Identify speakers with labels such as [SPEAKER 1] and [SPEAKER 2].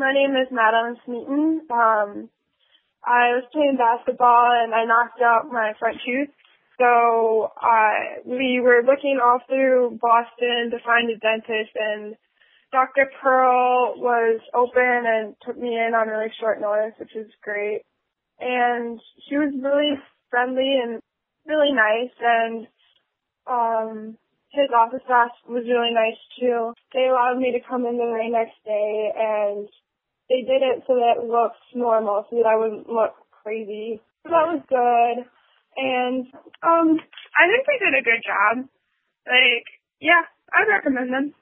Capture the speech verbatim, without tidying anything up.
[SPEAKER 1] My name is Madeline Smeaton. Um, I was playing basketball and I knocked out my front tooth. So uh, we were looking all through Boston to find a dentist, and Doctor Pearl was open and took me in on really short notice, which was great. And she was really friendly and really nice, and um, his office staff was really nice too. They allowed me to come in the very next day, and they did it so that it looked normal, so that I wouldn't look crazy. So that was good. And um, I think they did a good job. Like, yeah, I'd recommend them.